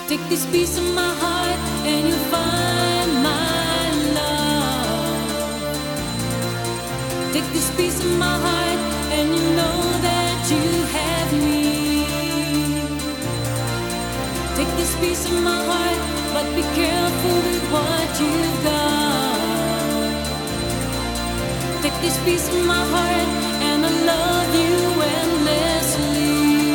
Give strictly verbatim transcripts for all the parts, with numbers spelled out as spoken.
Take this piece of my heart and you'll find my love. Take this piece of my heart and you know that you have me. Take this piece of my heart, but be careful with what you've got. Take this piece of my heart and I love you endlessly.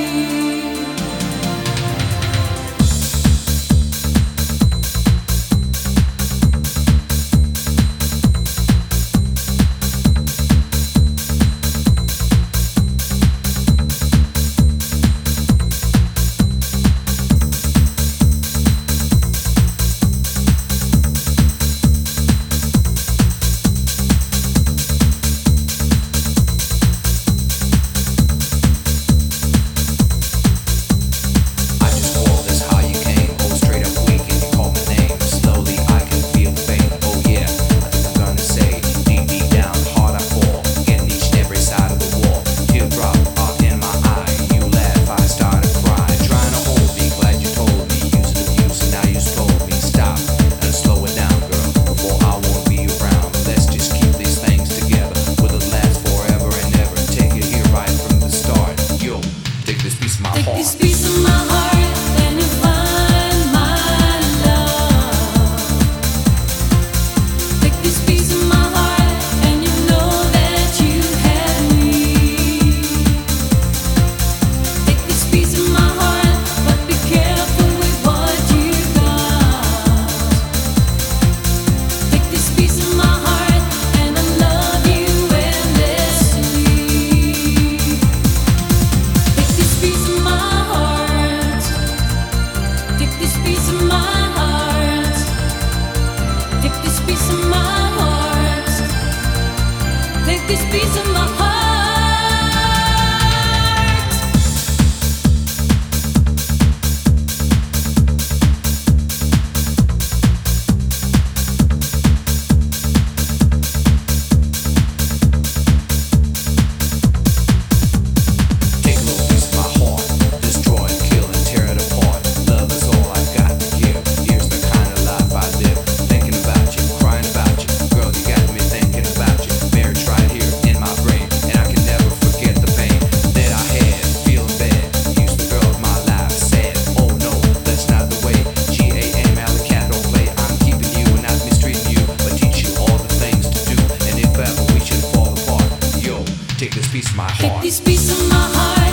Take this piece of my heart and you'll find my love. Take this piece of my heart and you know that you have me. Take this piece of my heart, but be careful with what you got. Take this piece of my heart and I love you endlessly. Take this piece of my Take this piece of my heart. Take this piece of my heart. Take this piece of my heart. Take a little piece of my heart, destroy, kill, and tear it apart. Love is all I've got to give. Here's the kind of life I live. Thinking about you, crying about you. Girl, you got me thinking about you. Marriage right here in my brain, and I can never forget the pain that I had. Feeling bad, used the girl of my life. Sad, oh no, that's not the way. G A M, alley cat, don't play. I'm keeping you and not mistreating you, but teach you all the things to do. And if ever we should fall apart, yo, take this piece of my Take heart. this piece of my heart.